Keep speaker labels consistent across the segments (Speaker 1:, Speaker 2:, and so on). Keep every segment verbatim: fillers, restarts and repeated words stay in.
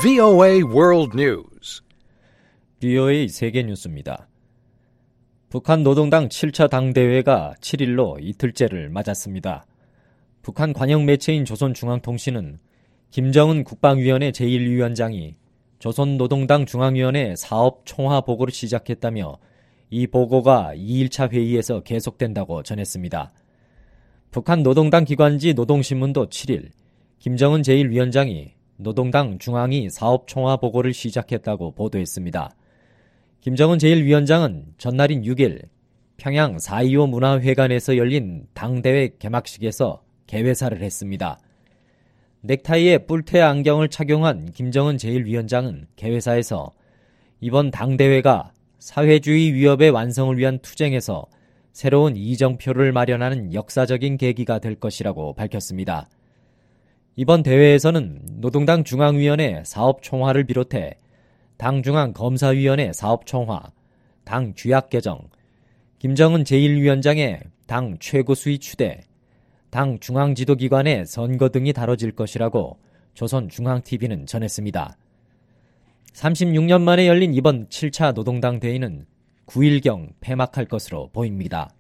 Speaker 1: 브이오에이 World News.
Speaker 2: 브이오에이 세계 뉴스입니다. 북한 노동당 칠 차 당대회가 칠 일로 이틀째를 맞았습니다. 북한 관영 매체인 조선중앙통신은 김정은 국방위원회 제일 위원장이 조선노동당 중앙위원회 사업 총화 보고를 시작했다며 이 보고가 이 일차 회의에서 계속된다고 전했습니다. 북한 노동당 기관지 노동신문도 칠 일 김정은 제일 위원장이 노동당 중앙위 사업 총화 보고를 시작했다고 보도했습니다. 김정은 제일 위원장은 전날인 육 일 평양 사 이오 문화회관에서 열린 당대회 개막식에서 개회사를 했습니다. 넥타이에 뿔테 안경을 착용한 김정은 제일 위원장은 개회사에서 이번 당대회가 사회주의 위협의 완성을 위한 투쟁에서 새로운 이정표를 마련하는 역사적인 계기가 될 것이라고 밝혔습니다. 이번 대회에서는 노동당 중앙위원회 사업 총화를 비롯해 당 중앙검사위원회 사업 총화, 당 쥐약 개정, 김정은 제일 위원장의 당 최고수위 추대, 당 중앙지도기관의 선거 등이 다뤄질 것이라고 조선중앙티비는 전했습니다. 삼십육 년 만에 열린 이번 칠 차 노동당 대회는 구 일경 폐막할 것으로 보입니다.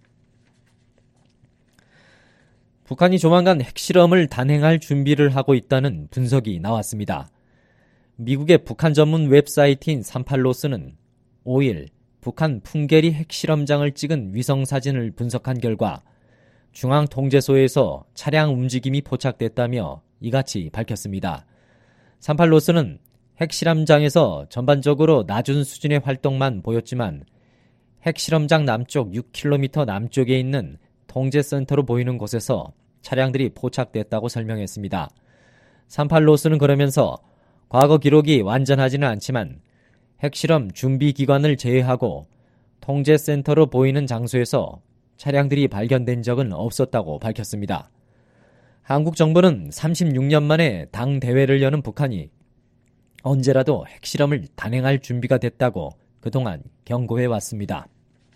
Speaker 2: 북한이 조만간 핵실험을 단행할 준비를 하고 있다는 분석이 나왔습니다. 미국의 북한 전문 웹사이트인 삼팔로스는 오 일 북한 풍계리 핵실험장을 찍은 위성사진을 분석한 결과 중앙통제소에서 차량 움직임이 포착됐다며 이같이 밝혔습니다. 삼팔로스는 핵실험장에서 전반적으로 낮은 수준의 활동만 보였지만 핵실험장 남쪽 육 킬로미터 남쪽에 있는 통제센터로 보이는 곳에서 차량들이 포착됐다고 설명했습니다. 삼팔로스는 그러면서 과거 기록이 완전하지는 않지만 핵실험 준비기관을 제외하고 통제센터로 보이는 장소에서 차량들이 발견된 적은 없었다고 밝혔습니다. 한국 정부는 삼십육 년 만에 당 대회를 여는 북한이 언제라도 핵실험을 단행할 준비가 됐다고 그동안 경고해 왔습니다.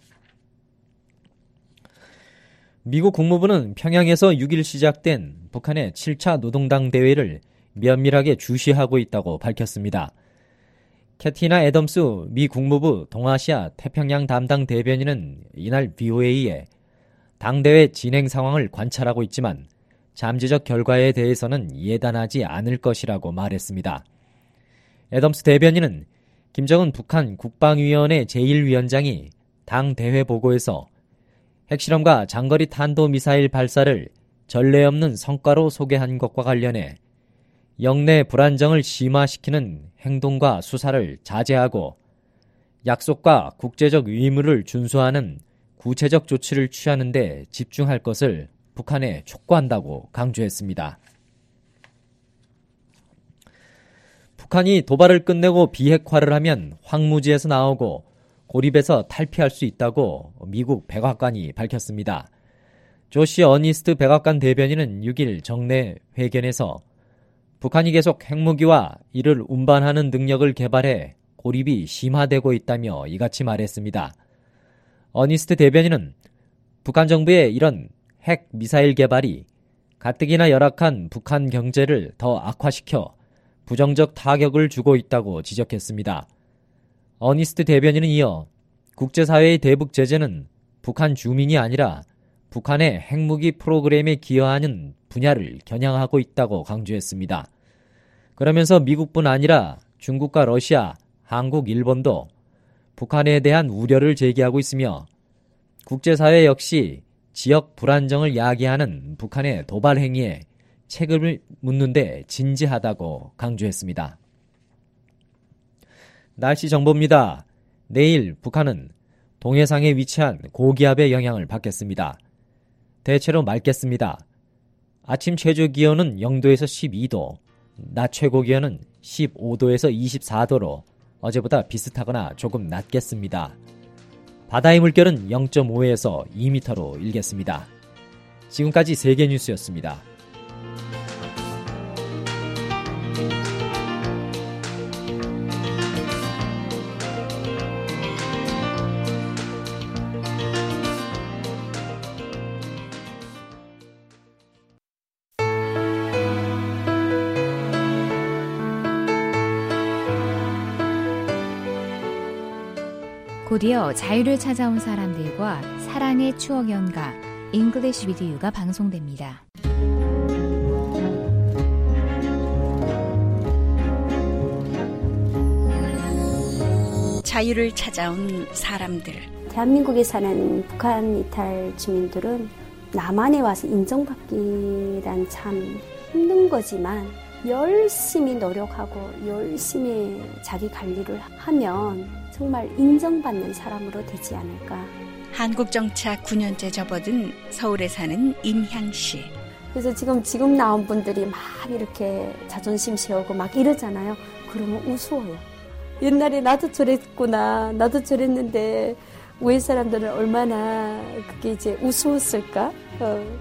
Speaker 2: 미국 국무부는 평양에서 육 일 시작된 북한의 칠 차 노동당 대회를 면밀하게 주시하고 있다고 밝혔습니다. 캐티나 애덤스 미 국무부 동아시아 태평양 담당 대변인은 이날 브이오에이에 당대회 진행 상황을 관찰하고 있지만 잠재적 결과에 대해서는 예단하지 않을 것이라고 말했습니다. 애덤스 대변인은 김정은 북한 국방위원회 제일 위원장이 당대회 보고에서 핵실험과 장거리 탄도미사일 발사를 전례 없는 성과로 소개한 것과 관련해 영내 불안정을 심화시키는 행동과 수사를 자제하고 약속과 국제적 의무를 준수하는 구체적 조치를 취하는 데 집중할 것을 북한에 촉구한다고 강조했습니다. 북한이 도발을 끝내고 비핵화를 하면 황무지에서 나오고 고립에서 탈피할 수 있다고 미국 백악관이 밝혔습니다. 조시 어니스트 백악관 대변인은 육 일 정례 회견에서 북한이 계속 핵무기와 이를 운반하는 능력을 개발해 고립이 심화되고 있다며 이같이 말했습니다. 어니스트 대변인은 북한 정부의 이런 핵 미사일 개발이 가뜩이나 열악한 북한 경제를 더 악화시켜 부정적 타격을 주고 있다고 지적했습니다. 어니스트 대변인은 이어 국제사회의 대북 제재는 북한 주민이 아니라 북한의 핵무기 프로그램에 기여하는 분야를 겨냥하고 있다고 강조했습니다. 그러면서 미국뿐 아니라 중국과 러시아, 한국, 일본도 북한에 대한 우려를 제기하고 있으며 국제사회 역시 지역 불안정을 야기하는 북한의 도발 행위에 책임을 묻는 데 진지하다고 강조했습니다. 날씨 정보입니다. 내일 북한은 동해상에 위치한 고기압의 영향을 받겠습니다. 대체로 맑겠습니다. 아침 최저 기온은 영도에서 십이 도, 낮 최고 기온은 십오 도에서 이십사 도로 어제보다 비슷하거나 조금 낮겠습니다. 바다의 물결은 영 점 오에서 이 미터로 일겠습니다. 지금까지 세계뉴스였습니다.
Speaker 3: 곧이어 자유를 찾아온 사람들과 사랑의 추억 연가 English with You가 방송됩니다.
Speaker 4: 자유를 찾아온 사람들.
Speaker 5: 대한민국에 사는 북한 이탈 주민들은 남한에 와서 인정받기란 참 힘든 거지만 열심히 노력하고 열심히 자기 관리를 하면 정말 인정받는 사람으로 되지 않을까.
Speaker 4: 한국 정착 구 년째 접어든 서울에 사는 임향 씨.
Speaker 5: 그래서 지금 지금 나온 분들이 막 이렇게 자존심 세우고 막 이러잖아요. 그러면 우스워요. 옛날에 나도 저랬구나, 나도 저랬는데 왜 사람들은 얼마나 그게 이제 우스웠을까? 어.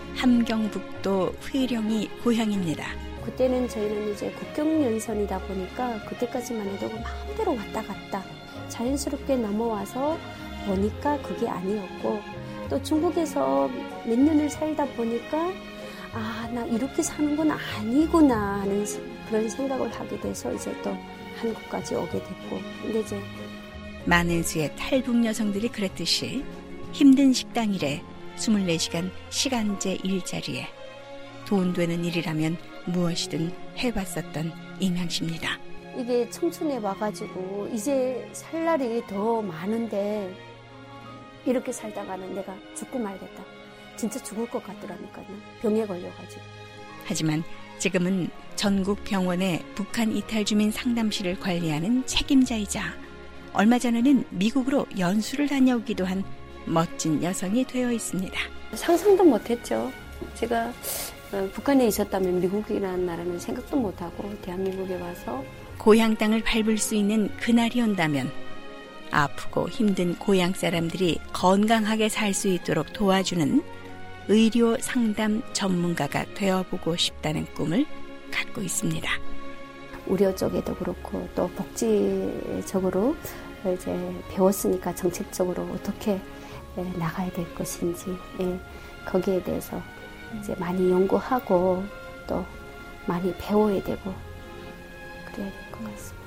Speaker 4: 함경북도 회령이 고향입니다.
Speaker 5: 그때는 저희는 이제 국경연선이다 보니까 그때까지만 해도 마음대로 왔다 갔다 자연스럽게 넘어와서 보니까 그게 아니었고, 또 중국에서 몇 년을 살다 보니까 아, 나 이렇게 사는 건 아니구나 하는 그런 생각을 하게 돼서 이제 또 한국까지 오게 됐고. 근데 이제
Speaker 4: 많은 수의 탈북 여성들이 그랬듯이 힘든 식당 일에 이십사 시간 시간제 일자리에 돈 되는 일이라면 무엇이든 해봤었던 임향 씨입니다.
Speaker 5: 이게 청춘에 와가지고 이제 살 날이 더 많은데 이렇게 살다가는 내가 죽고 말겠다. 진짜 죽을 것 같더라니까요. 병에 걸려가지고.
Speaker 4: 하지만 지금은 전국 병원의 북한 이탈 주민 상담실을 관리하는 책임자이자 얼마 전에는 미국으로 연수를 다녀오기도 한 멋진 여성이 되어 있습니다.
Speaker 5: 상상도 못했죠. 제가 북한에 있었다면 미국이라는 나라는 생각도 못하고 대한민국에 와서
Speaker 4: 고향 땅을 밟을 수 있는 그날이 온다면 아프고 힘든 고향 사람들이 건강하게 살 수 있도록 도와주는 의료 상담 전문가가 되어보고 싶다는 꿈을 갖고 있습니다.
Speaker 5: 의료 쪽에도 그렇고 또 복지적으로 이제 배웠으니까 정책적으로 어떻게 나가야 될 것인지 거기에 대해서 이제 많이 연구하고 또 많이 배워야 되고 그래야 될 것 같습니다.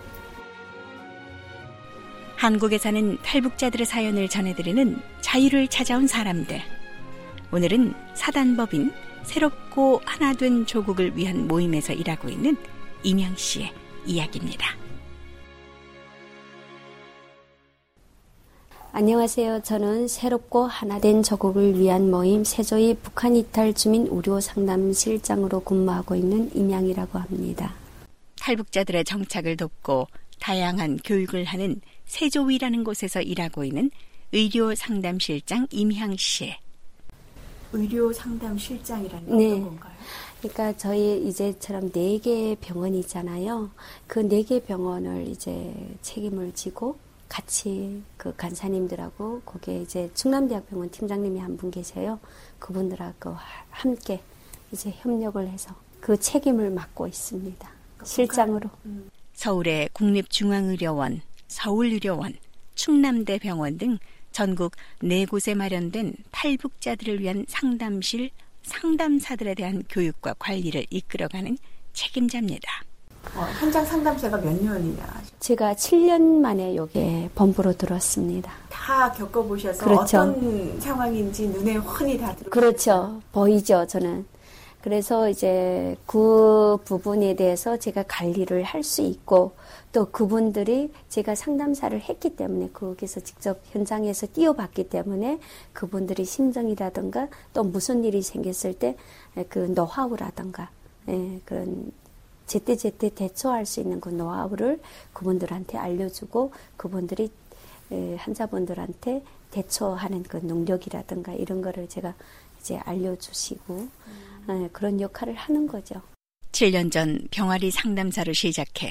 Speaker 4: 한국에 사는 탈북자들의 사연을 전해드리는 자유를 찾아온 사람들. 오늘은 사단법인 새롭고 하나 된 조국을 위한 모임에서 일하고 있는 임향 씨의 이야기입니다.
Speaker 5: 안녕하세요. 저는 새롭고 하나 된 조국을 위한 모임 세조의 북한 이탈 주민 의료 상담실장으로 근무하고 있는 임향이라고 합니다.
Speaker 4: 탈북자들의 정착을 돕고 다양한 교육을 하는 세조위라는 곳에서 일하고 있는 의료 상담실장 임향 씨.
Speaker 6: 의료 상담실장이라는
Speaker 5: 네.
Speaker 6: 어떤 건가요?
Speaker 5: 그러니까 저희 이제처럼 네 개 병원이 있잖아요. 그 네 개 병원을 이제 책임을 지고 같이 그 간사님들하고 거기에 이제 충남대학병원 팀장님이 한 분 계세요. 그분들하고 함께 이제 협력을 해서 그 책임을 맡고 있습니다. 실장으로.
Speaker 6: 음.
Speaker 4: 서울의 국립중앙의료원, 서울의료원, 충남대병원 등 전국 네 곳에 마련된 탈북자들을 위한 상담실, 상담사들에 대한 교육과 관리를 이끌어가는 책임자입니다.
Speaker 6: 어, 현장 상담사가 몇 년이냐?
Speaker 5: 제가 칠 년 만에 여기에 본부로 들었습니다.
Speaker 6: 다 겪어보셔서
Speaker 5: 그렇죠.
Speaker 6: 어떤 상황인지 눈에 훤히 다 들어오죠.
Speaker 5: 그렇죠. 보이죠, 저는. 그래서 이제 그 부분에 대해서 제가 관리를 할 수 있고 또 그분들이 제가 상담사를 했기 때문에 거기서 직접 현장에서 뛰어봤기 때문에 그분들이 심정이라든가 또 무슨 일이 생겼을 때 그 노하우라든가 예, 그런 제때제때 대처할 수 있는 그 노하우를 그분들한테 알려주고 그분들이 예, 환자분들한테 대처하는 그 능력이라든가 이런 거를 제가 이제 알려주시고 음. 예, 그런 역할을 하는 거죠.
Speaker 4: 칠 년 전 병아리 상담사로 시작해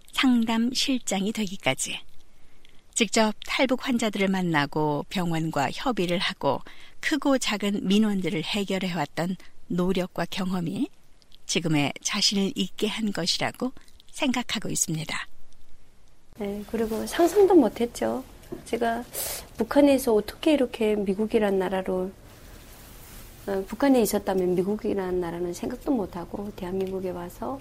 Speaker 4: 상담실장이 되기까지 직접 탈북 환자들을 만나고 병원과 협의를 하고 크고 작은 민원들을 해결해왔던 노력과 경험이 지금의 자신을 있게 한 것이라고 생각하고 있습니다.
Speaker 5: 네, 그리고 상상도 못했죠. 제가 북한에서 어떻게 이렇게 미국이란 나라로 어, 북한에 있었다면 미국이라는 나라는 생각도 못하고 대한민국에 와서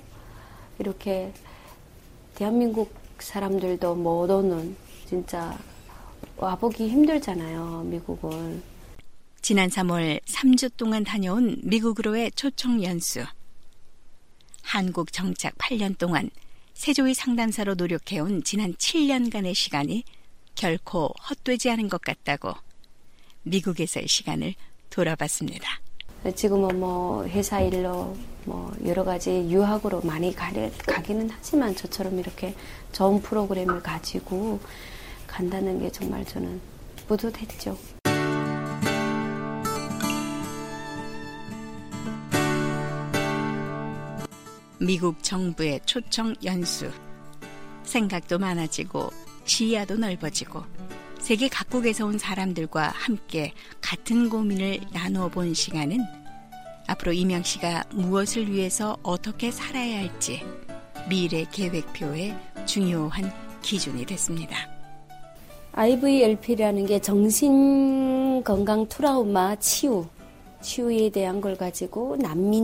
Speaker 5: 이렇게 대한민국 사람들도 못 오는 진짜 와보기 힘들잖아요, 미국은.
Speaker 4: 지난 삼월 삼 주 동안 다녀온 미국으로의 초청 연수. 한국 정착 팔 년 동안 세조의 상담사로 노력해온 지난 칠 년간의 시간이 결코 헛되지 않은 것 같다고 미국에서의 시간을 돌아봤습니다.
Speaker 5: 지금은 뭐 회사 일로 뭐 여러 가지 유학으로 많이 가려, 가기는 하지만 저처럼 이렇게 좋은 프로그램을 가지고 간다는 게 정말 저는 뿌듯했죠.
Speaker 4: 미국 정부의 초청 연수. 생각도 많아지고 시야도 넓어지고 세계 각국에서 온 사람들과 함께 같은 고민을 나누어 본 시간은 앞으로 이명 씨가 무엇을 위해서 어떻게 살아야 할지 미래 계획표의 중요한 기준이 됐습니다.
Speaker 5: 아이브이엘피라는 게 정신건강 트라우마 치유, 치유에 대한 걸 가지고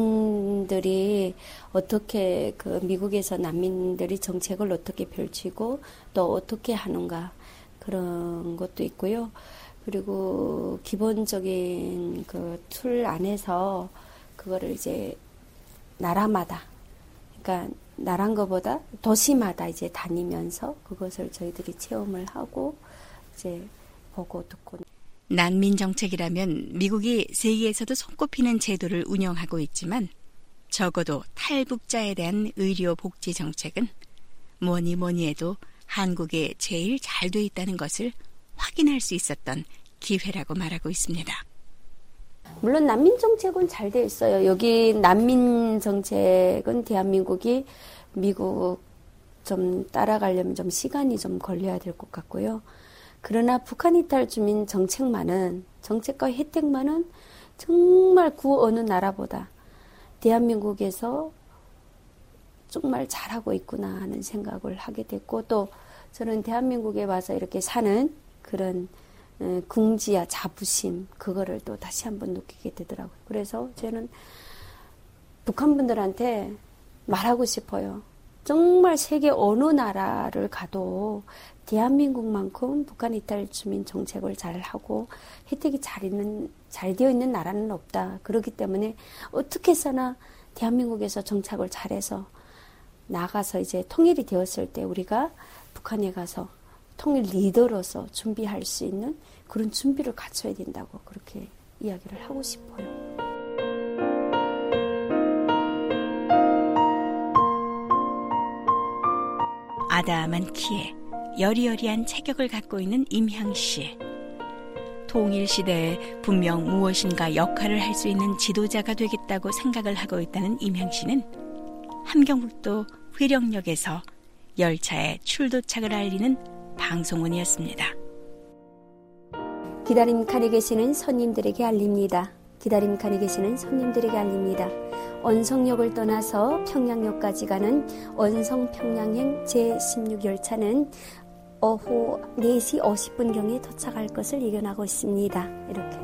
Speaker 5: 난민들이 어떻게 그 미국에서 난민들이 정책을 어떻게 펼치고 또 어떻게 하는가 그런 것도 있고요. 그리고 기본적인 그 툴 안에서 그거를 이제 나라마다, 그러니까 나란 것보다 도시마다 이제 다니면서 그것을 저희들이 체험을 하고 이제 보고 듣고.
Speaker 4: 난민 정책이라면 미국이 세계에서도 손꼽히는 제도를 운영하고 있지만 적어도 탈북자에 대한 의료 복지 정책은 뭐니 뭐니 해도 한국에 제일 잘 돼 있다는 것을 확인할 수 있었던 기회라고 말하고 있습니다.
Speaker 5: 물론 난민 정책은 잘 돼 있어요. 여기 난민 정책은 대한민국이 미국 좀 따라가려면 좀 시간이 좀 걸려야 될 것 같고요. 그러나 북한 이탈 주민 정책만은, 정책과 혜택만은 정말 그 어느 나라보다 대한민국에서 정말 잘하고 있구나 하는 생각을 하게 됐고, 또 저는 대한민국에 와서 이렇게 사는 그런 궁지와 자부심, 그거를 또 다시 한번 느끼게 되더라고요. 그래서 저는 북한 분들한테 말하고 싶어요. 정말 세계 어느 나라를 가도 대한민국만큼 북한 이탈 주민 정책을 잘하고 혜택이 잘 있는, 잘 되어 있는 나라는 없다. 그렇기 때문에 어떻게 해서나 대한민국에서 정착을 잘해서 나가서 이제 통일이 되었을 때 우리가 북한에 가서 통일 리더로서 준비할 수 있는 그런 준비를 갖춰야 된다고 그렇게 이야기를 하고 싶어요.
Speaker 4: 아담한 키에 여리여리한 체격을 갖고 있는 임향 씨. 통일시대에 분명 무엇인가 역할을 할 수 있는 지도자가 되겠다고 생각을 하고 있다는 임향 씨는 함경북도 회령역에서 열차의 출도착을 알리는 방송원이었습니다.
Speaker 5: 기다림 칸에 계시는 손님들에게 알립니다. 기다림 칸에 계시는 손님들에게 알립니다. 언성역을 떠나서 평양역까지 가는 언성평양행 제십육 열차는 오후 네 시 오십 분경에 도착할 것을 예견하고 있습니다. 이렇게.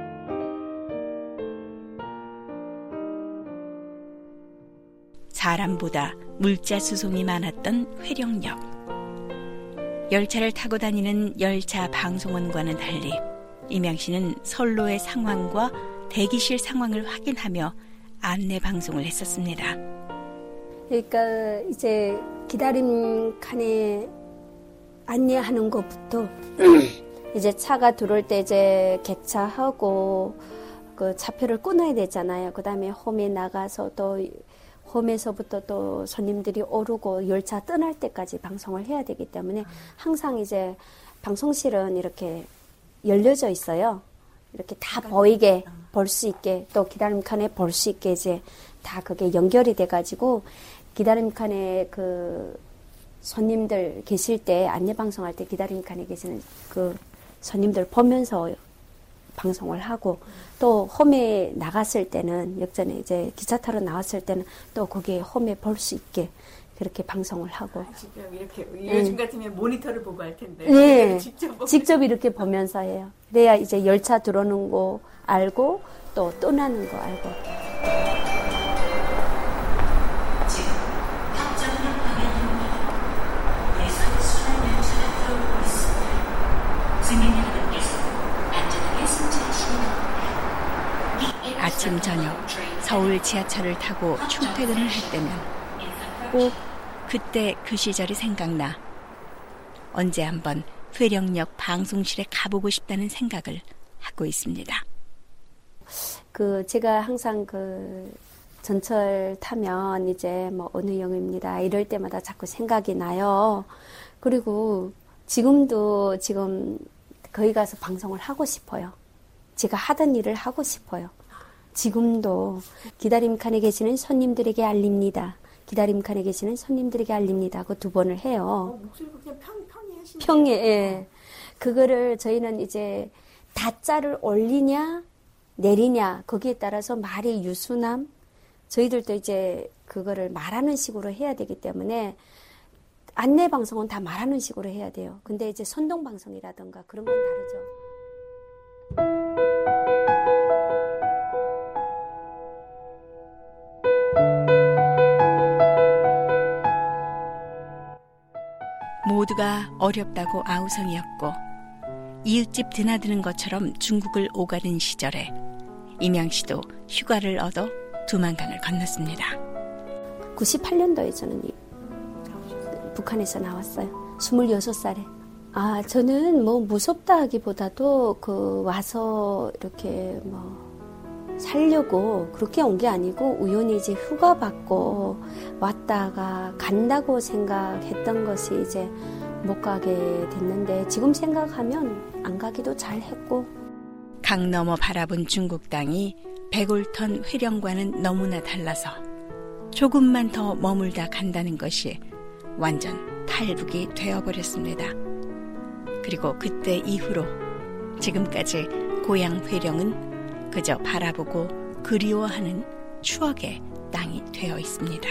Speaker 4: 사람보다 물자 수송이 많았던 회령역. 열차를 타고 다니는 열차 방송원과는 달리 임향 씨는 선로의 상황과 대기실 상황을 확인하며 안내 방송을 했었습니다.
Speaker 5: 그러니까 이제 기다림 칸에 안내하는 것부터 이제 차가 들어올 때 이제 개차하고 그 차표를 끊어야 되잖아요. 그 다음에 홈에 나가서 또 홈에서부터 또 손님들이 오르고 열차 떠날 때까지 방송을 해야 되기 때문에 항상 이제 방송실은 이렇게 열려져 있어요. 이렇게 다 보이게 볼 수 있게 또 기다림 칸에 볼 수 있게 이제 다 그게 연결이 돼가지고 기다림 칸에 그 손님들 계실 때 안내 방송할 때 기다림 칸에 계시는 그 손님들 보면서 방송을 하고 또 홈에 나갔을 때는 역전에 이제 기차 타러 나왔을 때는 또 거기에 홈에 볼 수 있게 그렇게 방송을 하고
Speaker 6: 아, 지금 이렇게 요즘 같으면 모니터를 보고 할 텐데
Speaker 5: 네,
Speaker 6: 직접,
Speaker 5: 직접 이렇게 보면서 해요. 그래야 이제 열차 들어오는 거 알고 또 떠나는 거 알고.
Speaker 7: 승인
Speaker 4: 서울 지하철을 타고 출퇴근을 했다면 꼭 그때 그 시절이 생각나 언제 한번 회령역 방송실에 가보고 싶다는 생각을 하고 있습니다.
Speaker 5: 그 제가 항상 그 전철 타면 이제 뭐 어느 역입니다. 이럴 때마다 자꾸 생각이 나요. 그리고 지금도 지금 거기 가서 방송을 하고 싶어요. 제가 하던 일을 하고 싶어요. 지금도 기다림 칸에 계시는 손님들에게 알립니다. 기다림 칸에 계시는 손님들에게 알립니다. 그 두 번을 해요.
Speaker 6: 어, 목소리가 그냥 평, 평이 하시네요.
Speaker 5: 평에, 예. 그거를 저희는 이제 다자를 올리냐, 내리냐, 거기에 따라서 말의 유순함, 저희들도 이제 그거를 말하는 식으로 해야 되기 때문에 안내 방송은 다 말하는 식으로 해야 돼요. 근데 이제 선동 방송이라든가 그런 건 다르죠.
Speaker 4: 모두가 어렵다고 아우성이었고 이웃집 드나드는 것처럼 중국을 오가는 시절에 임양 씨도 휴가를 얻어 두만강을 건넜습니다.
Speaker 5: 구십팔 년도에 저는 북한에서 나왔어요. 스물여섯 살에. 아, 저는 뭐 무섭다 하기보다도 그 와서 이렇게 뭐 살려고 그렇게 온 게 아니고 우연히 이제 휴가 받고 왔다가 간다고 생각했던 것이 이제 못 가게 됐는데 지금 생각하면 안 가기도 잘했고.
Speaker 4: 강 너머 바라본 중국 땅이 백올턴 회령과는 너무나 달라서 조금만 더 머물다 간다는 것이 완전 탈북이 되어버렸습니다. 그리고 그때 이후로 지금까지 고향 회령은 그저 바라보고 그리워하는 추억의 땅이 되어 있습니다.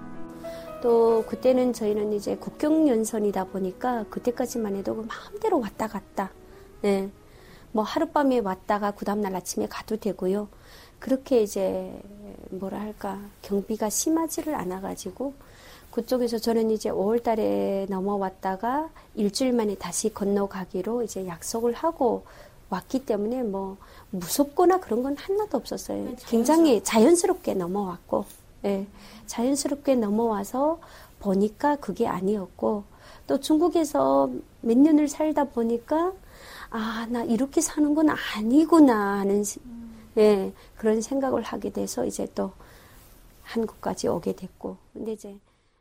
Speaker 5: 또 그때는 저희는 이제 국경연선이다 보니까 그때까지만 해도 마음대로 왔다 갔다. 네. 뭐 하룻밤에 왔다가 그 다음날 아침에 가도 되고요. 그렇게 이제 뭐라 할까 경비가 심하지를 않아가지고 그쪽에서 저는 이제 오월 달에 넘어왔다가 일주일 만에 다시 건너가기로 이제 약속을 하고 왔기 때문에 뭐 무섭거나 그런 건 하나도 없었어요. 굉장히 자연스럽게 넘어왔고, 예, 자연스럽게 넘어와서 보니까 그게 아니었고, 또 중국에서 몇 년을 살다 보니까 아, 나 이렇게 사는 건 아니구나 하는 예, 그런 생각을 하게 돼서 이제 또 한국까지 오게 됐고, 근데 이제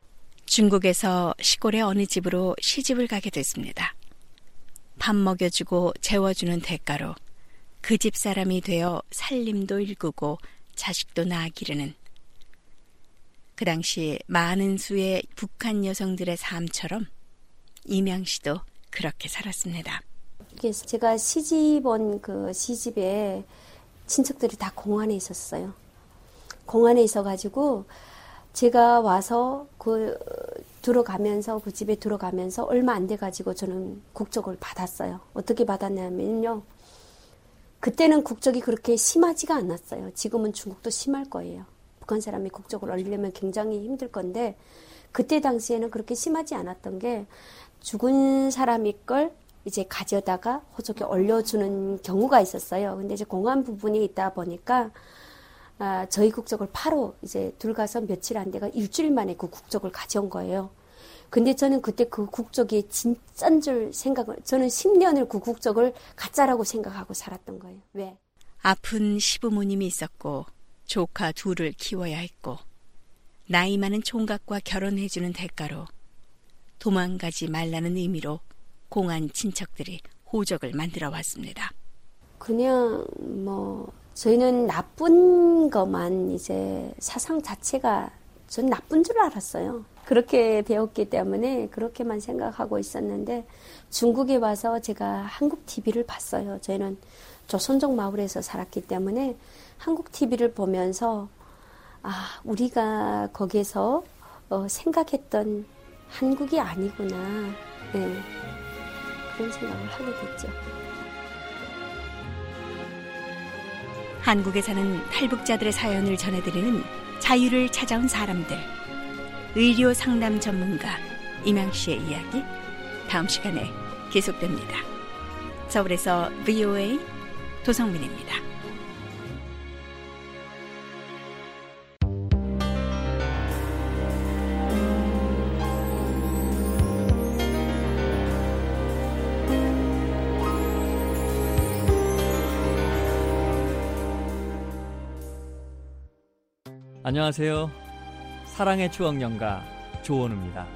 Speaker 4: 중국에서 시골의 어느 집으로 시집을 가게 됐습니다. 밥 먹여주고 재워주는 대가로 그 집 사람이 되어 살림도 일구고 자식도 낳아 기르는 그 당시 많은 수의 북한 여성들의 삶처럼 임양 씨도 그렇게 살았습니다.
Speaker 5: 그래서 제가 시집 온 그 시집에 친척들이 다 공안에 있었어요. 공안에 있어가지고 제가 와서 그 들어가면서 그 집에 들어가면서 얼마 안 돼가지고 저는 국적을 받았어요. 어떻게 받았냐면요. 그때는 국적이 그렇게 심하지가 않았어요. 지금은 중국도 심할 거예요. 북한 사람이 국적을 얻으려면 굉장히 힘들 건데 그때 당시에는 그렇게 심하지 않았던 게 죽은 사람이 걸 이제 가져다가 호적에 올려주는 경우가 있었어요. 근데 이제 공안 부분이 있다 보니까 아, 저희 국적을 바로 이제 들어가서 며칠 안 돼가 일주일 만에 그 국적을 가져온 거예요. 근데 저는 그때 그 국적이 진짜인 줄 생각을, 저는 십 년을 그 국적을 가짜라고 생각하고 살았던 거예요. 왜?
Speaker 4: 아픈 시부모님이 있었고 조카 둘을 키워야 했고 나이 많은 총각과 결혼해주는 대가로 도망가지 말라는 의미로 공안 친척들이 호적을 만들어 왔습니다.
Speaker 5: 그냥 뭐 저희는 나쁜 것만 이제 사상 자체가 전 나쁜 줄 알았어요. 그렇게 배웠기 때문에 그렇게만 생각하고 있었는데 중국에 와서 제가 한국 티비를 봤어요. 저희는 조선족 마을에서 살았기 때문에 한국 티비를 보면서 아, 우리가 거기서 어, 생각했던 한국이 아니구나. 네. 그런 생각을 하게 됐죠.
Speaker 4: 한국에 사는 탈북자들의 사연을 전해드리는 자유를 찾아온 사람들. 의료 상담 전문가 임양 씨의 이야기 다음 시간에 계속됩니다. 서울에서 브이오에이 도성민입니다.
Speaker 7: 안녕하세요. 사랑의 추억 연가 조원우입니다.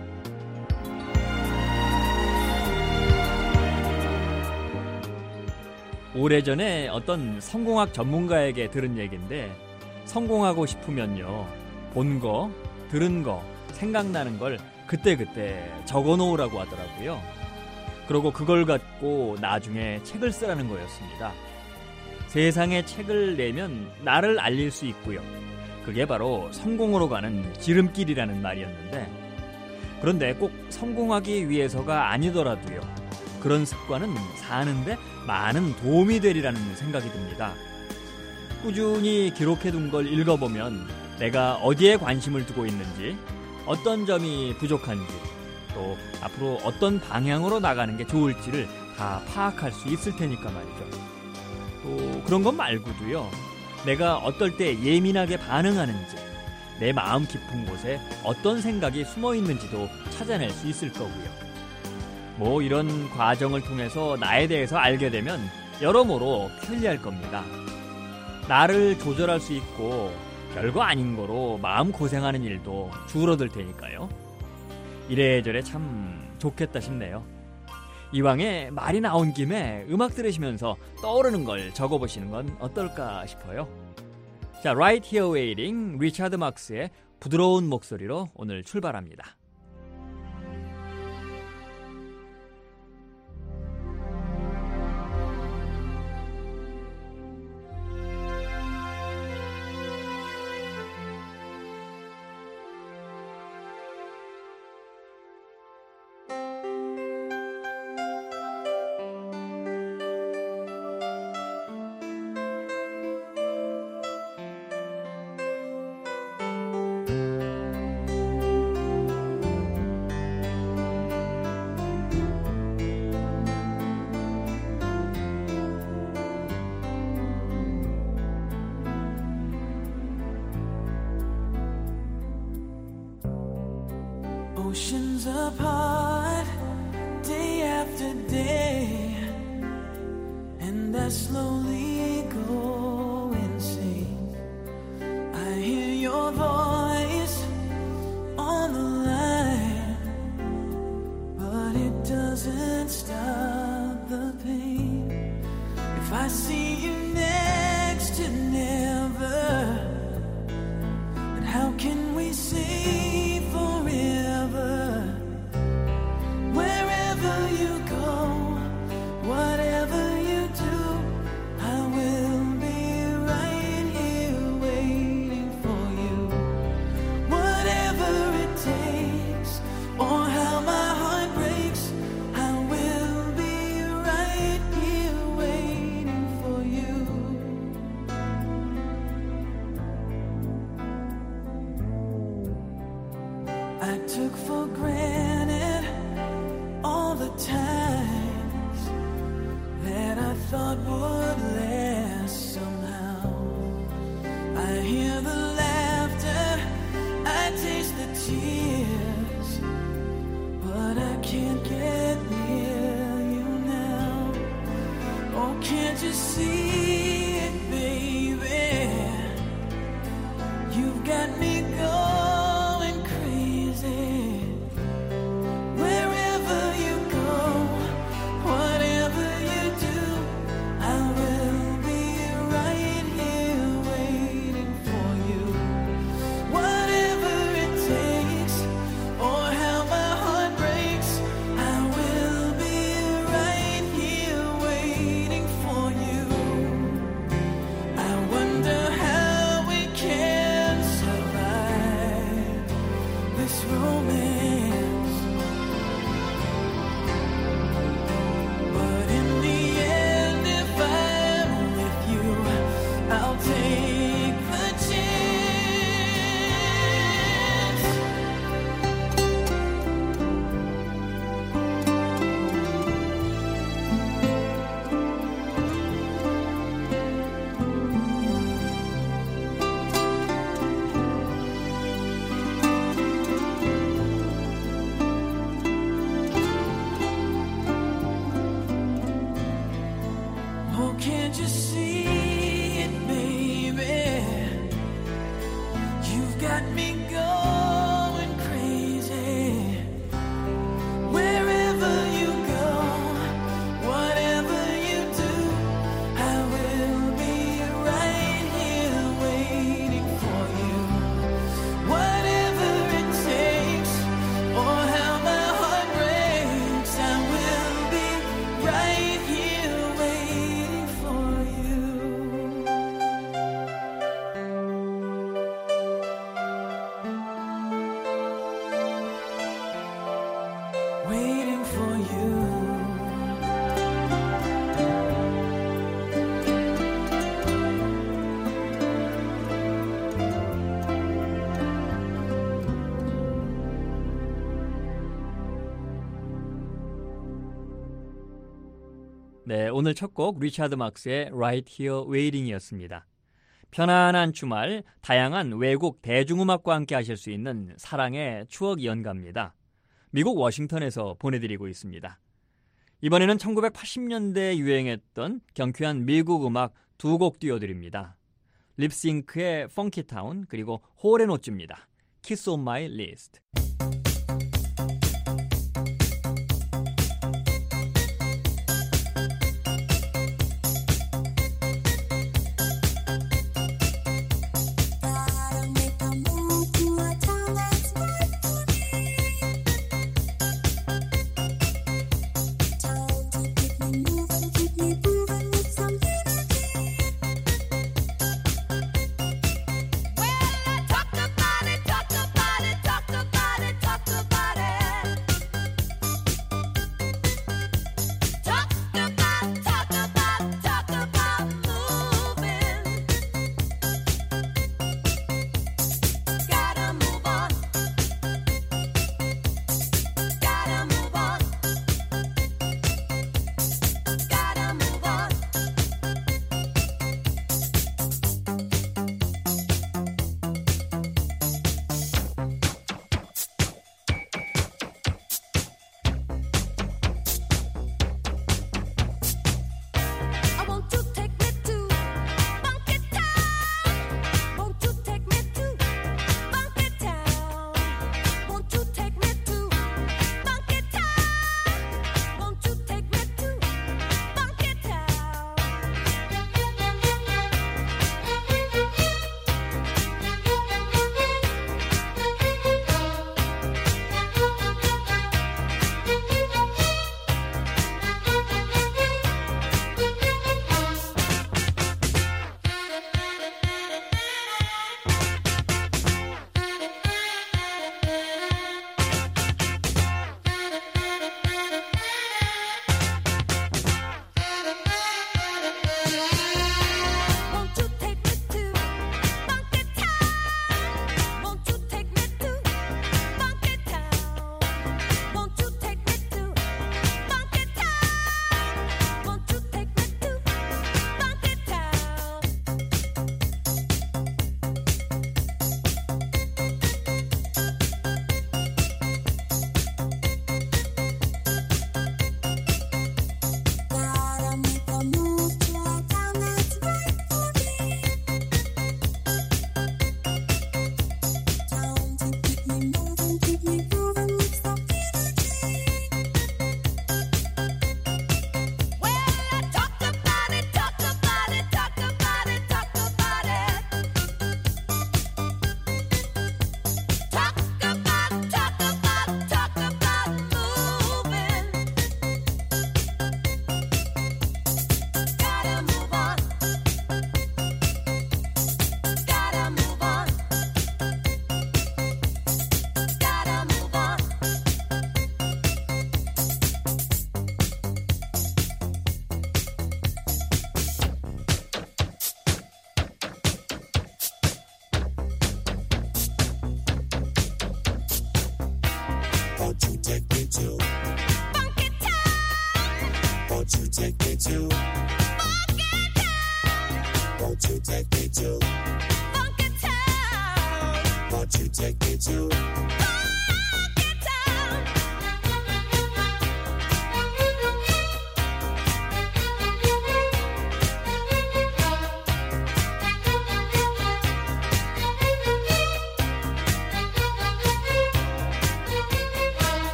Speaker 7: 오래전에 어떤 성공학 전문가에게 들은 얘기인데, 성공하고 싶으면요, 본 거, 들은 거, 생각나는 걸 그때그때 적어놓으라고 하더라고요. 그러고 그걸 갖고 나중에 책을 쓰라는 거였습니다. 세상에 책을 내면 나를 알릴 수 있고요. 그게 바로 성공으로 가는 지름길이라는 말이었는데, 그런데 꼭 성공하기 위해서가 아니더라도요, 그런 습관은 사는데 많은 도움이 되리라는 생각이 듭니다. 꾸준히 기록해둔 걸 읽어보면 내가 어디에 관심을 두고 있는지, 어떤 점이 부족한지, 또 앞으로 어떤 방향으로 나가는 게 좋을지를 다 파악할 수 있을 테니까 말이죠. 또 그런 것 말고도요, 내가 어떨 때 예민하게 반응하는지, 내 마음 깊은 곳에 어떤 생각이 숨어 있는지도 찾아낼 수 있을 거고요. 뭐 이런 과정을 통해서 나에 대해서 알게 되면 여러모로 편리할 겁니다. 나를 조절할 수 있고 별거 아닌 거로 마음 고생하는 일도 줄어들 테니까요. 이래저래 참 좋겠다 싶네요. 이왕에 말이 나온 김에 음악 들으시면서 떠오르는 걸 적어보시는 건 어떨까 싶어요. 자, Right Here Waiting, 리차드 막스의 부드러운 목소리로 오늘 출발합니다.
Speaker 8: Oceans apart, day after day, and I slowly go insane. I hear your voice on the line, but it doesn't stop the pain. If I see you next to never, then how can we say forever? Wherever you go, whatever you do, I will be right here waiting for you. Whatever it takes, or how my heart breaks, I will be right here waiting for you. I took for granted all the times that I thought would last somehow. I hear the laughter, I taste the tears, but I can't get near you now. Oh, can't you see it, baby? You've got me going crazy. Wherever you go, whatever you do, I will be right here waiting for you. Whatever it takes, or how my heart breaks, I will be right here waiting for you. I wonder how we can survive. You've got me going crazy. Wherever you go, whatever you do, I will be right here waiting for you. Whatever it takes, or how my heart breaks, I will be right here waiting for you. Waiting for you.
Speaker 7: 네, 오늘 첫 곡 리차드 막스의 Right Here Waiting이었습니다. 편안한 주말, 다양한 외국 대중음악과 함께 하실 수 있는 사랑의 추억 연가입니다. 미국 워싱턴에서 보내드리고 있습니다. 이번에는 천구백팔십 년대에 유행했던 경쾌한 미국 음악 두 곡 띄워드립니다. 립싱크의 Funky Town 그리고 홀앤오츠입니다. Kiss on My List.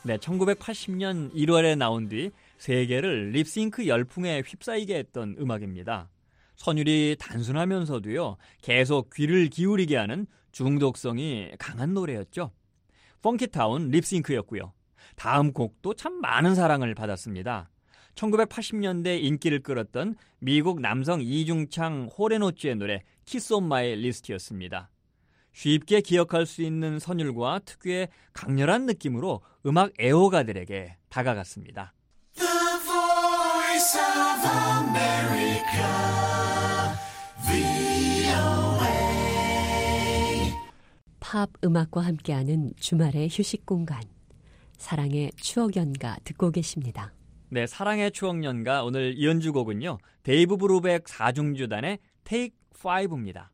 Speaker 7: 네, 천구백팔십 년 일월에 나온 뒤 세계를 립싱크 열풍에 휩싸이게 했던 음악입니다. 선율이 단순하면서도요, 계속 귀를 기울이게 하는 중독성이 강한 노래였죠. 펑키타운 립싱크였고요. 다음 곡도 참 많은 사랑을 받았습니다. 천구백팔십 년대 인기를 끌었던 미국 남성 이중창 호레노츠의 노래 키스 온 마이 리스트였습니다. 쉽게 기억할 수 있는 선율과 특유의 강렬한 느낌으로 음악 애호가들에게 다가갔습니다.
Speaker 8: The Voice of America, 브이오에이.
Speaker 9: 팝 음악과 함께하는 주말의 휴식 공간, 사랑의 추억 연가 듣고 계십니다.
Speaker 7: 네, 사랑의 추억 연가 오늘 이연주 곡은요, 데이브 브루백 사중주단의 Take Five입니다.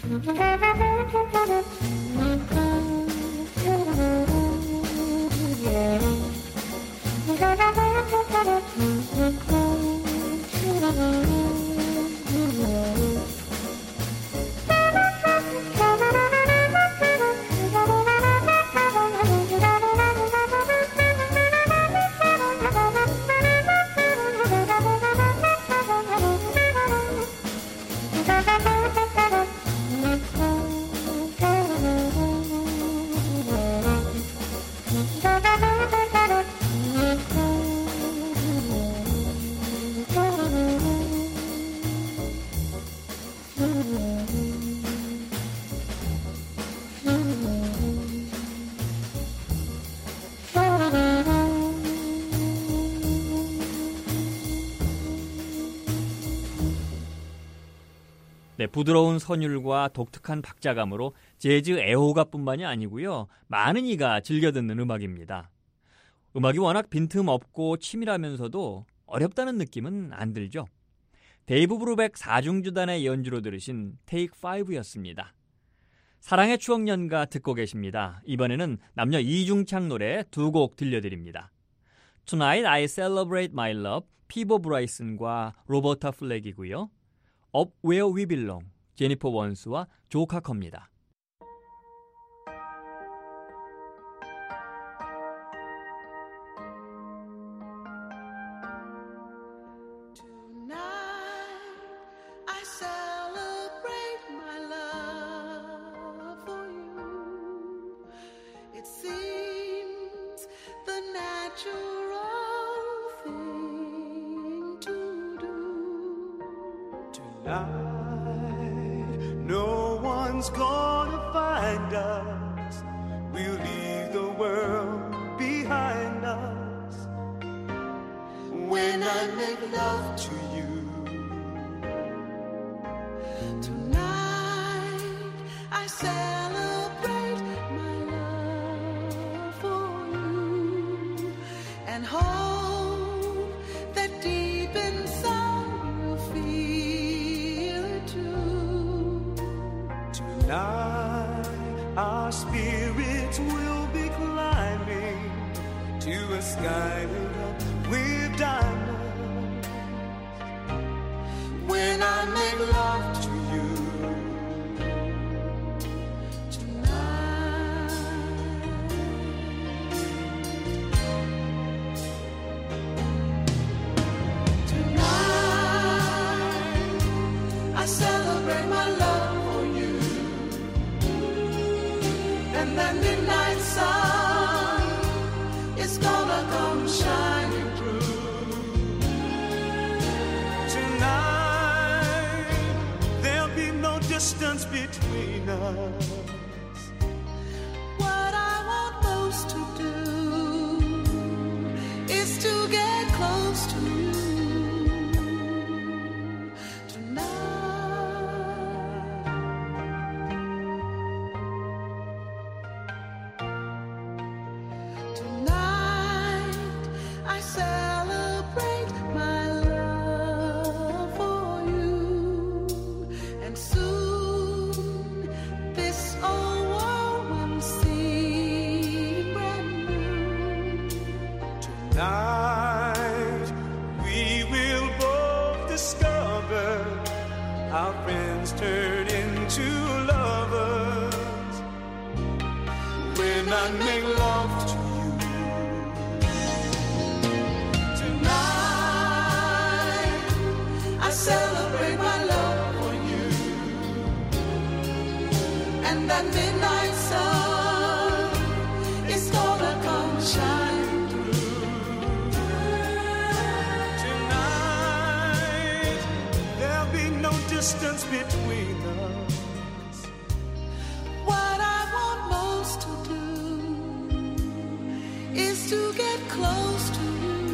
Speaker 7: 네, 부드러운 선율과 독특한 박자감으로 재즈 애호가뿐만이 아니고요. 많은 이가 즐겨 듣는 음악입니다. 음악이 워낙 빈틈없고 치밀하면서도 어렵다는 느낌은 안 들죠. 데이브 브루백 사중주단의 연주로 들으신 테이크 파이브였습니다. 사랑의 추억 연가 듣고 계십니다. 이번에는 남녀 이중창 노래 두 곡 들려드립니다. Tonight I Celebrate My Love, 피보 브라이슨과 로버타 플렉이고요. Up Where We Belong, 제니퍼 원스와 조 카커입니다.
Speaker 8: No one's gonna find us. We'll leave the world behind us. When I make love to you, tonight I celebrate my love for you and hope that deep inside you feel it too. Tonight our spirits will be climbing to a sky lit up with diamonds. When I make love to you tonight, tonight I celebrate my love for you, and that midnight sun is gonna come shining through. Tonight there'll be no distance between us. What I want most to do is to get close to you tonight. Tonight I celebrate my love for you, and soon this old world will seem brand new. Tonight we will both discover our friends turn into lovers. When I make love to you tonight, I celebrate my love for you, and that midnight sun is gonna come shining through. Tonight there'll be no distance between us. What I want most to do is to get close to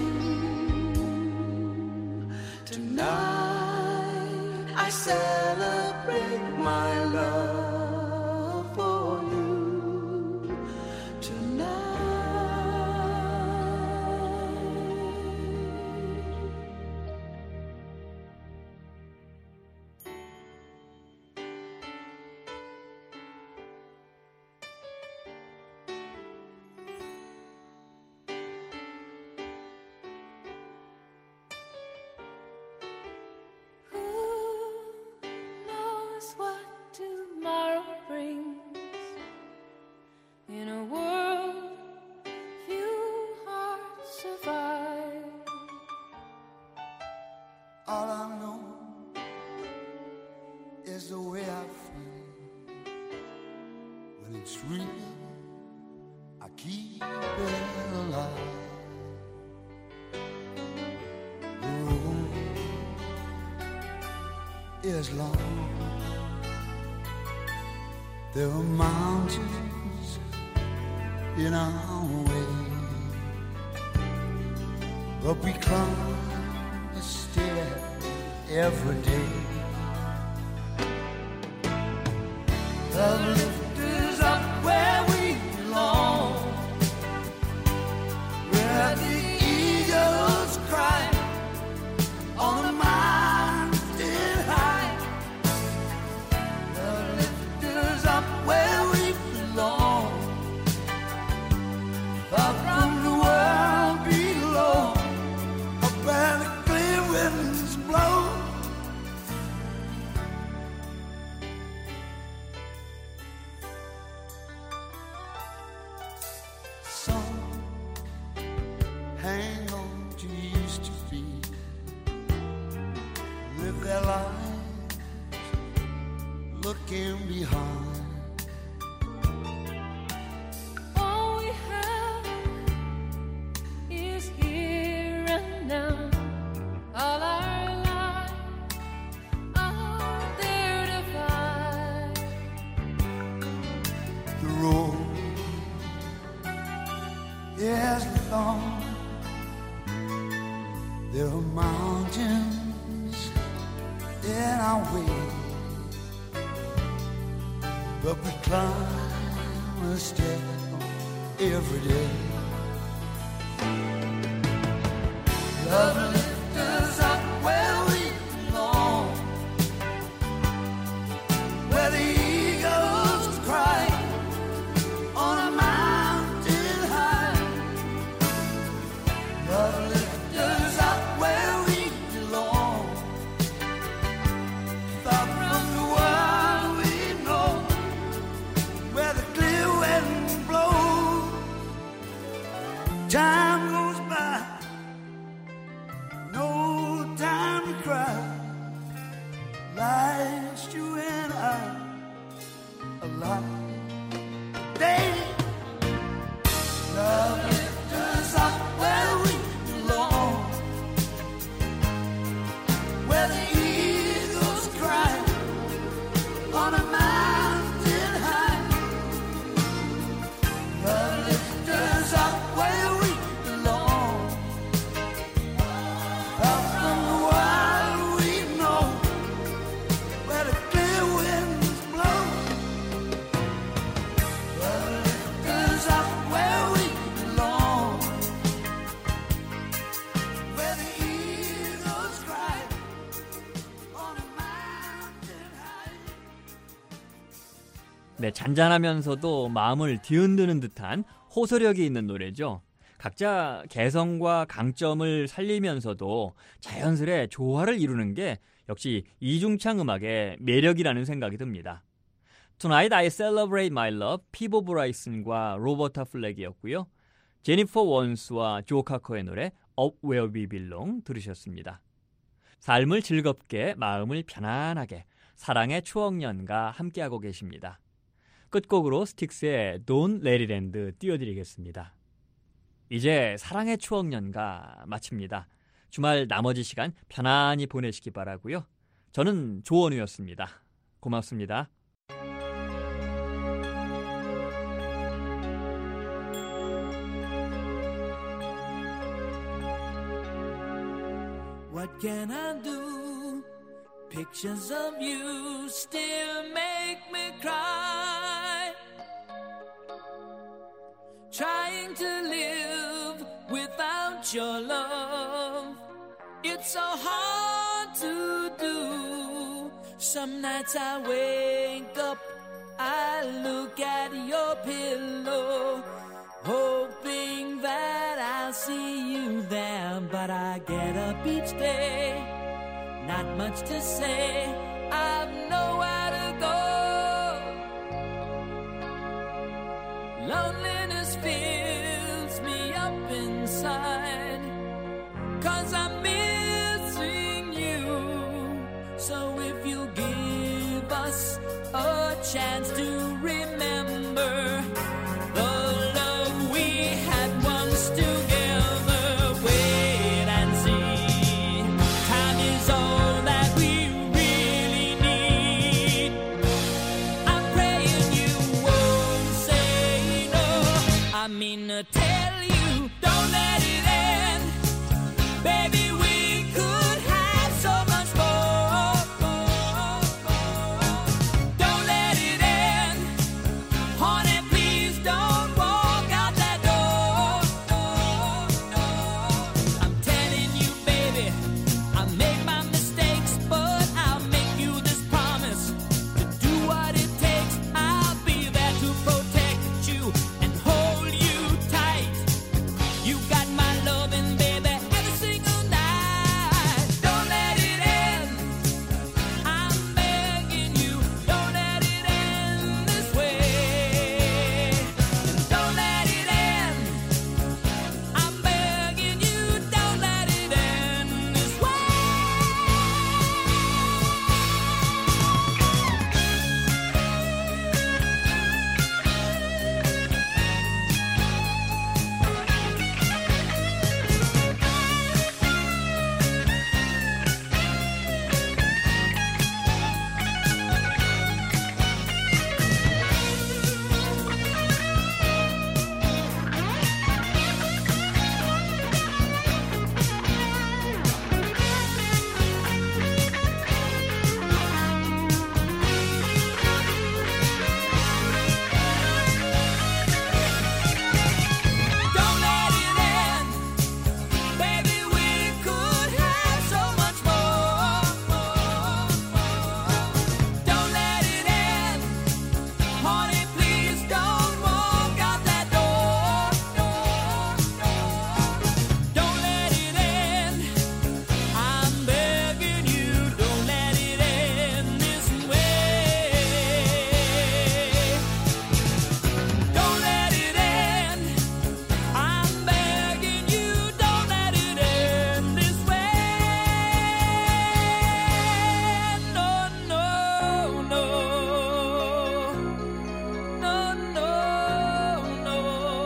Speaker 8: you tonight. I celebrate my love for you tonight.
Speaker 10: it's real, I keep it alive. The road is long, there are mountains in our way, but we climb a stair every day. The lift is up where we belong, where the eagles cry on a mountain high. The lift is up where we belong, far from the world below, up where the clear winds blow. Hang on to used to be, live their lives looking behind.
Speaker 11: All we have is here and now. All our lives are there to find.
Speaker 10: The road is long, there are mountains in our way, but we climb a step every day. Love lifts us up where we belong, where the eagles cry on a mountain high. Love lifts us up where we belong, far from the world we know, where the clear winds blow. Time goes by, no time to cry. Life's you and I alive. Day, love lifts us up where we belong, where the eagles cry on a mountain high. Love lifts us up where we belong, far from the world we know, where the clear winds blow. Love lifts us up where we belong, where the eagles cry on a mountain high.
Speaker 7: 네, 잔잔하면서도 마음을 뒤흔드는 듯한 호소력이 있는 노래죠. 각자 개성과 강점을 살리면서도 자연스레 조화를 이루는 게 역시 이중창 음악의 매력이라는 생각이 듭니다. Tonight I Celebrate My Love, 피보 브라이슨과 로버타 플렉이었고요. 제니퍼 원스와 조 카커의 노래 Up Where We Belong 들으셨습니다. 삶을 즐겁게, 마음을 편안하게, 사랑의 추억연가 함께하고 계십니다. 끝곡으로 스틱스의 Don't Let It End 띄워드리겠습니다. 이제 사랑의 추억연가 마칩니다. 주말 나머지 시간 편안히 보내시기 바라고요. 저는 조원우였습니다. 고맙습니다.
Speaker 8: What can I do? Pictures of you still make me cry. Trying to live without your love, it's so hard to do. Some nights I wake up, I look at your pillow, hoping that I'll see you there. But I get up each day, not much to say, I've nowhere to go. Loneliness fills me up inside, 'cause I'm missing you. So if you give us a chance to remember the love we had once together. Wait and see. Time is all that we really need. I'm praying you won't say no. I mean to tell you, don't let it end. Baby, we could have so much more. Don't let it end. Honey, please don't walk out that door. I'm telling you, baby, I make my mistakes, but I'll make you this promise. To do what it takes, I'll be there to protect you and hold you tight. You got my loving, baby, every single night. Don't let it end. I'm begging you, don't let it end this way. Don't let it end. I'm begging you, don't let it end this way. Don't let it end. Baby, we could have so much more. Don't let it end. Honey, please don't walk out that door. Don't let it end. I'm begging you, don't let it end this way. Don't let it end. I'm begging you, don't let it end this way. No, no, no. No, no, no.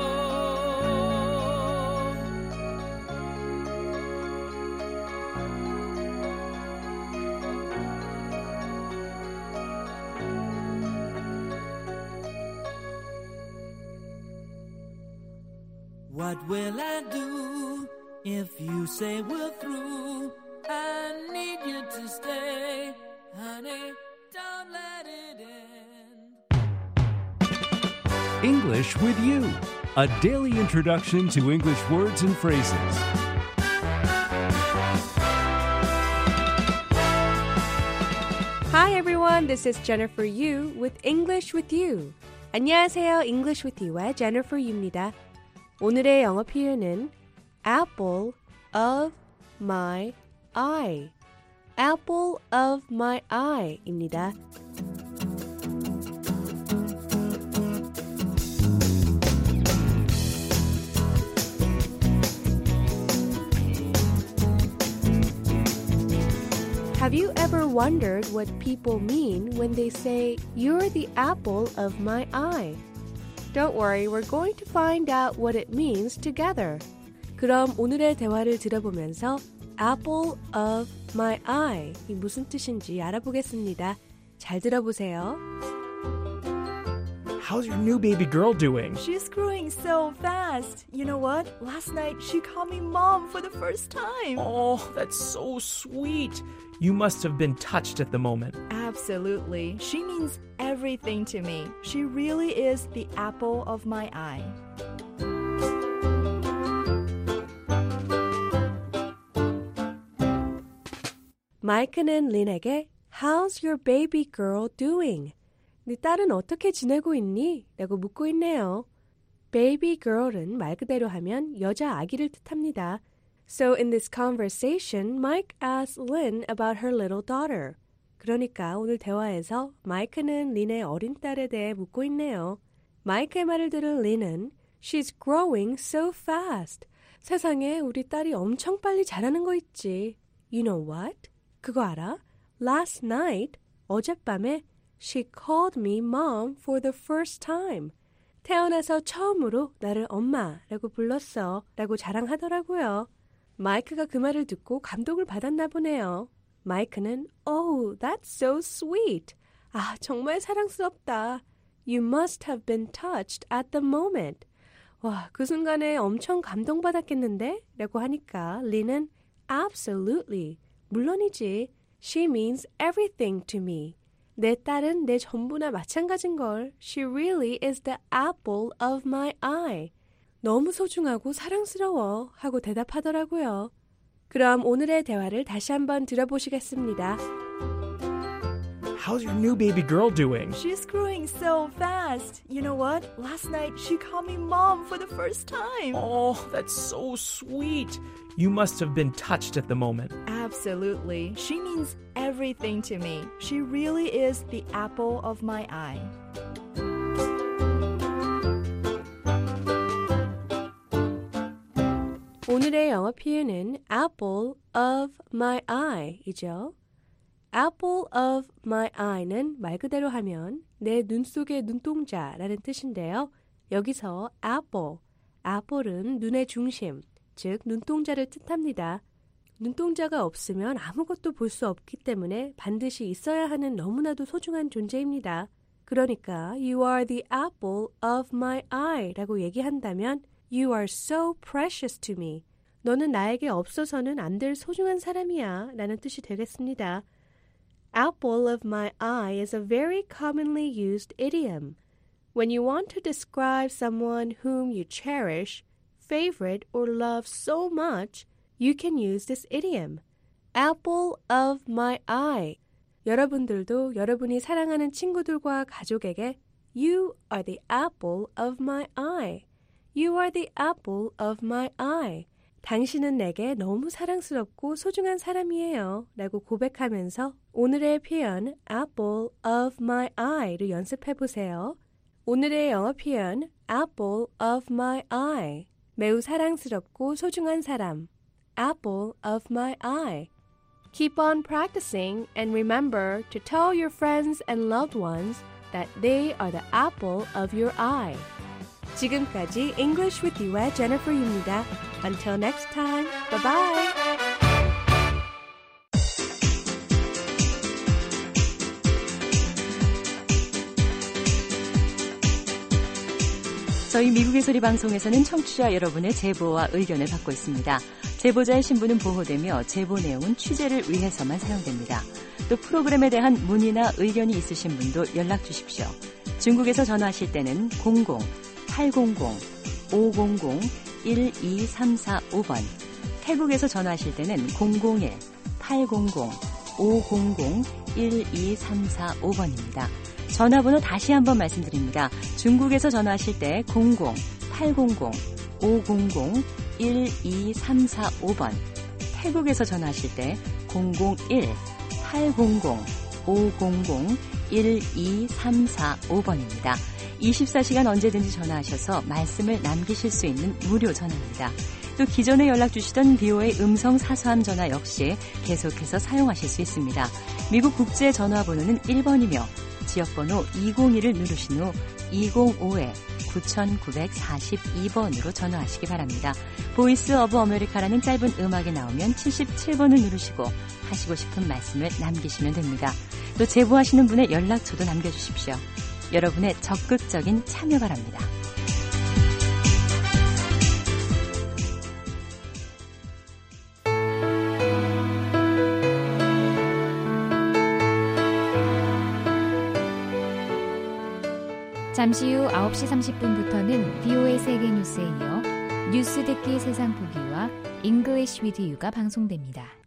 Speaker 8: What will I do if you say we're through? I need you to stay, honey. Don't let it end.
Speaker 12: English with You, a daily introduction to English words and phrases.
Speaker 13: Hi everyone, this is Jennifer Yu with English with You. 안녕하세요, English with You의 Jennifer Yu입니다. 오늘의 영어 표현은 apple of my eye. apple of my eye입니다. Have you ever wondered what people mean when they say, "You're the apple of my eye"? Don't worry, we're going to find out what it means together. 그럼 오늘의 대화를 들어보면서 apple of my eye 이 무슨 뜻인지 알아보겠습니다. 잘 들어보세요.
Speaker 14: How's your new baby girl doing?
Speaker 6: She's growing so fast. You know what? Last night she called me mom for the first time.
Speaker 14: Oh, that's so sweet. You must have been touched at the moment.
Speaker 6: Absolutely. She means everything to me. She really is the apple of my eye.
Speaker 13: 마이크는 린에게 How's your baby girl doing? 네 딸은 어떻게 지내고 있니? 라고 묻고 있네요. Baby girl은 말 그대로 하면 여자 아기를 뜻합니다. So in this conversation, Mike asks Lynn about her little daughter. 그러니까 오늘 대화에서 마이크는 린의 어린 딸에 대해 묻고 있네요. 마이크의 말을 들은 린은 She's growing so fast. 세상에 우리 딸이 엄청 빨리 자라는 거 있지. You know what? 그거 알아? Last night, 어젯밤에 She called me mom for the first time. 태어나서 처음으로 나를 엄마라고 불렀어 라고 자랑하더라고요. 마이크가 그 말을 듣고 감동을 받았나 보네요. 마이크는 Oh, that's so sweet. 아, 정말 사랑스럽다. You must have been touched at the moment. 와, 그 순간에 엄청 감동받았겠는데? 라고 하니까 리는 Absolutely. 물론이지. She means everything to me. 내 딸은 내 전부나 마찬가지인걸. She really is the apple of my eye. 너무 소중하고 사랑스러워 하고 대답하더라고요. 그럼 오늘의 대화를 다시 한번 들어보시겠습니다.
Speaker 14: How's your new baby girl doing?
Speaker 6: She's growing so fast. You know what? Last night she called me mom for the first time.
Speaker 14: Oh, that's so sweet. You must have been touched at the moment.
Speaker 6: Absolutely. She means everything to me. She really is the apple of my eye.
Speaker 13: 오늘의 영어 표현은 apple of my eye이죠. apple of my eye는 말 그대로 하면 내 눈 속의 눈동자라는 뜻인데요. 여기서 apple, apple은 눈의 중심, 즉 눈동자를 뜻합니다. 눈동자가 없으면 아무것도 볼 수 없기 때문에 반드시 있어야 하는 너무나도 소중한 존재입니다. 그러니까 you are the apple of my eye 라고 얘기한다면 You are so precious to me. 너는 나에게 없어서는 안 될 소중한 사람이야 라는 뜻이 되겠습니다. Apple of my eye is a very commonly used idiom. When you want to describe someone whom you cherish, favorite, or love so much, you can use this idiom. Apple of my eye. 여러분들도 여러분이 사랑하는 친구들과 가족에게 You are the apple of my eye. You are the apple of my eye. 당신은 내게 너무 사랑스럽고 소중한 사람이에요. 라고 고백하면서 오늘의 표현 apple of my eye를 연습해 보세요. 오늘의 영어 표현 apple of my eye. 매우 사랑스럽고 소중한 사람. apple of my eye. Keep on practicing and remember to tell your friends and loved ones that they are the apple of your eye. 지금까지 English with You의 제니퍼입니다. Until next time, bye-bye!
Speaker 15: 저희 미국의 소리 방송에서는 청취자 여러분의 제보와 의견을 받고 있습니다. 제보자의 신분은 보호되며 제보 내용은 취재를 위해서만 사용됩니다. 또 프로그램에 대한 문의나 의견이 있으신 분도 연락 주십시오. 중국에서 전화하실 때는 공공 팔공공 오공공 일이삼사오 번, 태국에서 전화하실 때는 공공일 팔공공 오공공 일이삼사오 번입니다. 전화번호 다시 한번 말씀드립니다. 중국에서 전화하실 때 공공 팔공공 오공공 일이삼사오 번, 태국에서 전화하실 때 공공일 팔공공 오공공 일이삼사오 번입니다. 이십사 시간 언제든지 전화하셔서 말씀을 남기실 수 있는 무료 전화입니다. 또 기존에 연락 주시던 비오에이 음성 사서함 전화 역시 계속해서 사용하실 수 있습니다. 미국 국제 전화번호는 일 번이며 지역번호 이공일을 누르신 후 이공오 구구사이 번으로 전화하시기 바랍니다. 보이스 오브 아메리카라는 짧은 음악이 나오면 칠십칠 번을 누르시고 하시고 싶은 말씀을 남기시면 됩니다. 또 제보하시는 분의 연락처도 남겨주십시오. 여러분의 적극적인 참여 바랍니다.
Speaker 3: 잠시 후 아홉 시 삼십 분부터는 비오에이 세계뉴스에 이어 뉴스 듣기 세상 보기와 잉글리시 위드 유가 방송됩니다.